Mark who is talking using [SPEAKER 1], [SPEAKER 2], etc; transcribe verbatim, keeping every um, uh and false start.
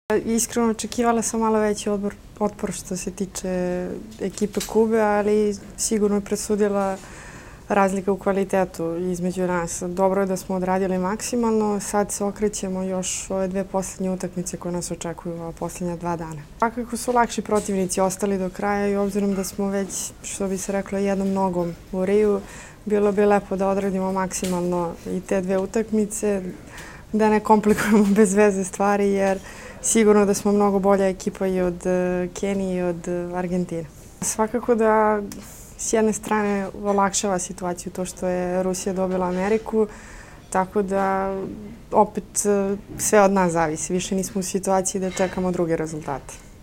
[SPEAKER 1] Iskreno očekivala sam malo veći odbor, otpor što se tiče ekipe Kube, ali sigurno je presudila razlika u kvalitetu između nas. Dobro je da smo odradili maksimalno, sad se okrećemo još ove dve poslednje utakmice koje nas očekuju ova poslednja dva dana. Svakako su lakši protivnici ostali do kraja i obzirom da smo već, što bi se reklo, jednom nogom u Riju, bilo bi lepo da odradimo maksimalno i te dve utakmice, da ne komplikujemo bez veze stvari, jer sigurno da smo mnogo bolja ekipa i od Kenije i od Argentine. Svakako da s jedne strane olakšava situaciju to što je Rusija dobila Ameriku, tako da opet sve od nas zavisi. Više nismo u situaciji da čekamo druge rezultate.